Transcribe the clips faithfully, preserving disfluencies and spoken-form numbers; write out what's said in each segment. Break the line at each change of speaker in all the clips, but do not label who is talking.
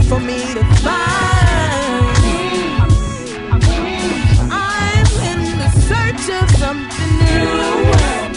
for me to find. I'm in the search of something new.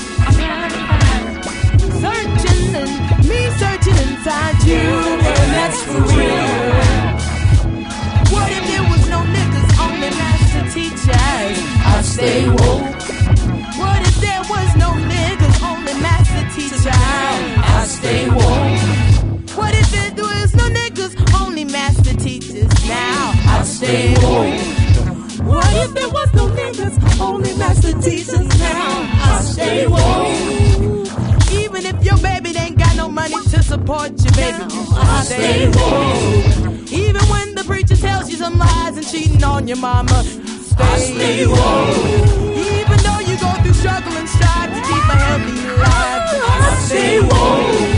Searching and me searching inside you, and that's for real. What if there was no niggas, only master teachers? I stay woke. What if there was no niggas, only master teachers? I stay woke. What if there was no niggas, only master teachers? Now I stay woke. What if there was no niggas, only master teachers? Now I stay woke. Even if your baby ain't got no money to support you, baby, I stay woke. Even when the preacher tells you some lies and cheating on your mama, stay, I stay woke. Even though you go through struggle and strive to keep a healthy life, I stay woke.